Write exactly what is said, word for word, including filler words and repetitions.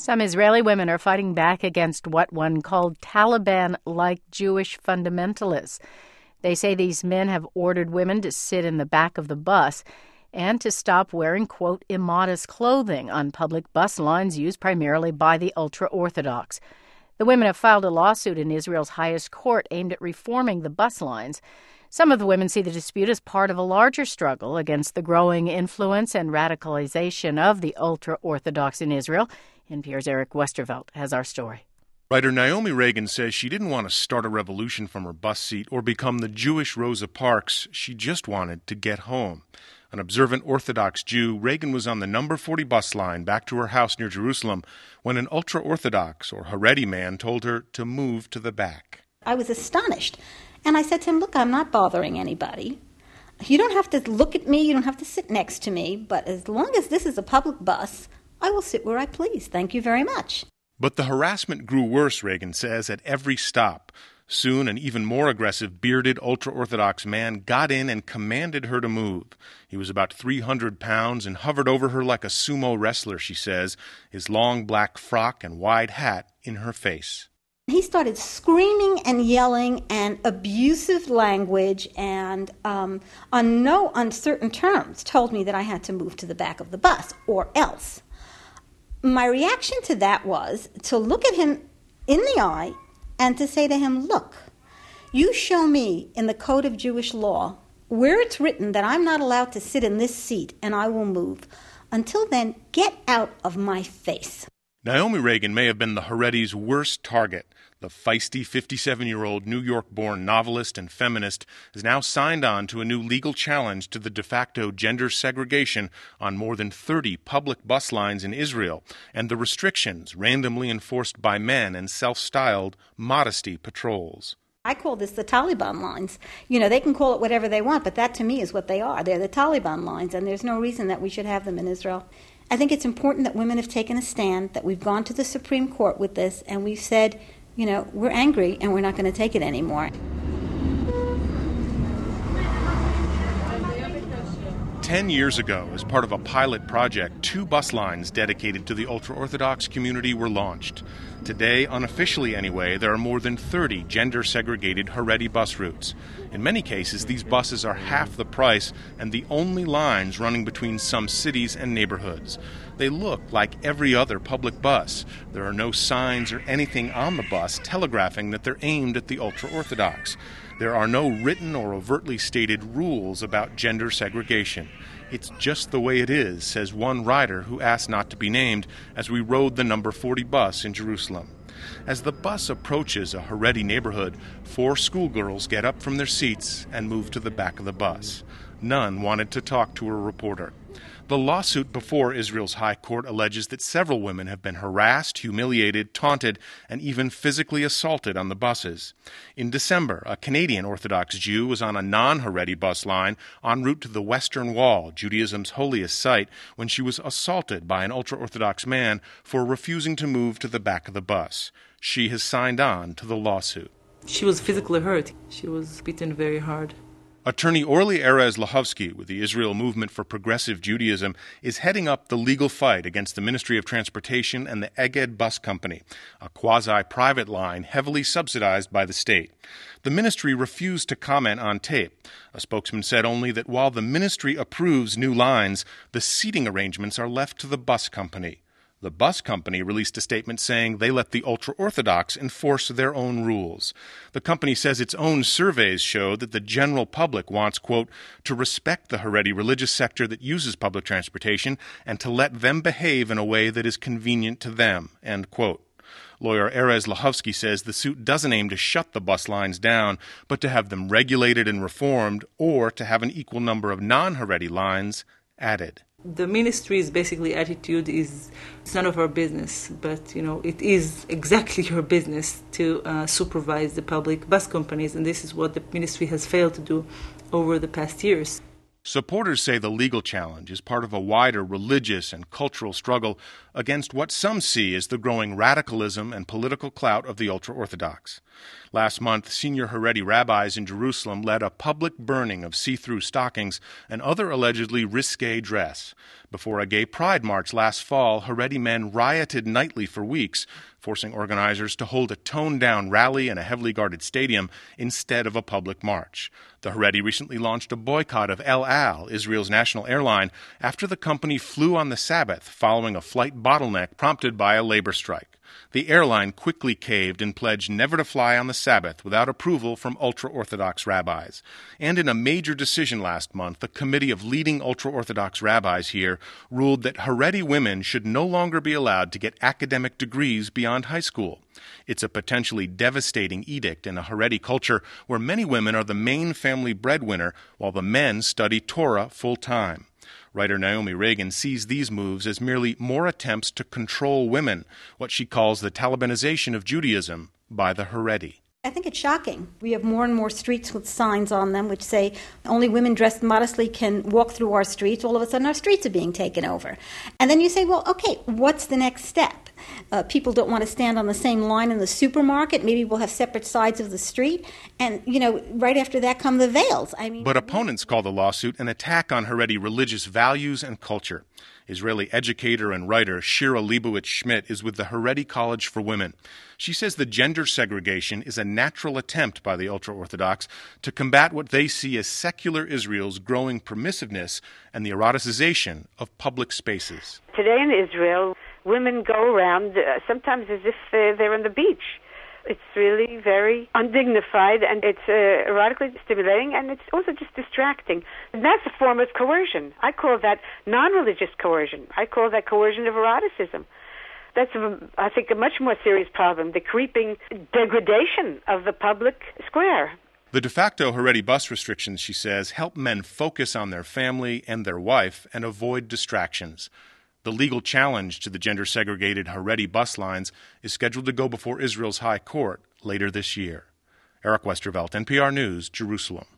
Some Israeli women are fighting back against what one called Taliban-like Jewish fundamentalists. They say these men have ordered women to sit in the back of the bus and to stop wearing, quote, immodest clothing on public bus lines used primarily by the ultra-Orthodox. The women have filed a lawsuit in Israel's highest court aimed at reforming the bus lines. Some of the women see the dispute as part of a larger struggle against the growing influence and radicalization of the ultra-Orthodox in Israel. N P R's Eric Westervelt has our story. Writer Naomi Reagan says she didn't want to start a revolution from her bus seat or become the Jewish Rosa Parks. She just wanted to get home. An observant Orthodox Jew, Reagan was on the number forty bus line back to her house near Jerusalem when an ultra-Orthodox or Haredi man told her to move to the back. I was astonished. And I said to him, look, I'm not bothering anybody. You don't have to look at me. You don't have to sit next to me. But as long as this is a public bus, I will sit where I please. Thank you very much. But the harassment grew worse, Reagan says, at every stop. Soon, an even more aggressive, bearded, ultra-Orthodox man got in and commanded her to move. He was about three hundred pounds and hovered over her like a sumo wrestler, she says, his long black frock and wide hat in her face. He started screaming and yelling and abusive language and um, on no uncertain terms told me that I had to move to the back of the bus or else. My reaction to that was to look at him in the eye and to say to him, look, you show me in the Code of Jewish Law where it's written that I'm not allowed to sit in this seat and I will move. Until then, get out of my face. Naomi Reagan may have been the Haredi's worst target. The feisty fifty-seven-year-old New York-born novelist and feminist is now signed on to a new legal challenge to the de facto gender segregation on more than thirty public bus lines in Israel and the restrictions randomly enforced by men and self-styled modesty patrols. I call this the Taliban lines. You know, they can call it whatever they want, but that to me is what they are. They're the Taliban lines, and there's no reason that we should have them in Israel. I think it's important that women have taken a stand, that we've gone to the Supreme Court with this, and we've said, you know, we're angry and we're not going to take it anymore. Ten years ago, as part of a pilot project, two bus lines dedicated to the ultra-Orthodox community were launched. Today, unofficially anyway, there are more than thirty gender-segregated Haredi bus routes. In many cases, these buses are half the price and the only lines running between some cities and neighborhoods. They look like every other public bus. There are no signs or anything on the bus telegraphing that they're aimed at the ultra-Orthodox. There are no written or overtly stated rules about gender segregation. It's just the way it is, says one rider who asked not to be named as we rode the number forty bus in Jerusalem. As the bus approaches a Haredi neighborhood, four schoolgirls get up from their seats and move to the back of the bus. None wanted to talk to a reporter. The lawsuit before Israel's High Court alleges that several women have been harassed, humiliated, taunted, and even physically assaulted on the buses. In December, a Canadian Orthodox Jew was on a non-Haredi bus line en route to the Western Wall, Judaism's holiest site, when she was assaulted by an ultra-Orthodox man for refusing to move to the back of the bus. She has signed on to the lawsuit. She was physically hurt. She was beaten very hard. Attorney Orly Erez Lahovsky with the Israel Movement for Progressive Judaism is heading up the legal fight against the Ministry of Transportation and the Egged Bus Company, a quasi-private line heavily subsidized by the state. The ministry refused to comment on tape. A spokesman said only that while the ministry approves new lines, the seating arrangements are left to the bus company. The bus company released a statement saying they let the ultra-Orthodox enforce their own rules. The company says its own surveys show that the general public wants, quote, to respect the Haredi religious sector that uses public transportation and to let them behave in a way that is convenient to them, end quote. Lawyer Erez Lahovsky says the suit doesn't aim to shut the bus lines down, but to have them regulated and reformed or to have an equal number of non-Haredi lines added. The ministry's basically attitude is it's none of our business, but you know it is exactly your business to uh, supervise the public bus companies, and this is what the ministry has failed to do over the past years. Supporters say the legal challenge is part of a wider religious and cultural struggle against what some see as the growing radicalism and political clout of the ultra-Orthodox. Last month, senior Haredi rabbis in Jerusalem led a public burning of see-through stockings and other allegedly risque dress. Before a gay pride march last fall, Haredi men rioted nightly for weeks, forcing organizers to hold a toned-down rally in a heavily guarded stadium instead of a public march. The Haredi recently launched a boycott of El Al, Israel's national airline, after the company flew on the Sabbath following a flight bottleneck prompted by a labor strike. The airline quickly caved and pledged never to fly on the Sabbath without approval from ultra-Orthodox rabbis. And in a major decision last month, a committee of leading ultra-Orthodox rabbis here ruled that Haredi women should no longer be allowed to get academic degrees beyond high school. It's a potentially devastating edict in a Haredi culture where many women are the main family breadwinner while the men study Torah full-time. Writer Naomi Reagan sees these moves as merely more attempts to control women, what she calls the Talibanization of Judaism by the Haredi. I think it's shocking. We have more and more streets with signs on them which say only women dressed modestly can walk through our streets. All of a sudden our streets are being taken over. And then you say, well, okay, what's the next step? Uh, people don't want to stand on the same line in the supermarket. Maybe we'll have separate sides of the street. And, you know, right after that come the veils. I mean, but opponents call the lawsuit an attack on Haredi religious values and culture. Israeli educator and writer Shira Leibowitz Schmidt is with the Haredi College for Women. She says the gender segregation is a natural attempt by the ultra-Orthodox to combat what they see as secular Israel's growing permissiveness and the eroticization of public spaces. Today in Israel, women go around uh, sometimes as if uh, they're on the beach. It's really very undignified, and it's uh, erotically stimulating, and it's also just distracting. And that's a form of coercion. I call that non-religious coercion. I call that coercion of eroticism. That's, a, I think, a much more serious problem, the creeping degradation of the public square. The de facto Haredi bus restrictions, she says, help men focus on their family and their wife and avoid distractions. The legal challenge to the gender-segregated Haredi bus lines is scheduled to go before Israel's High Court later this year. Eric Westervelt, N P R News, Jerusalem.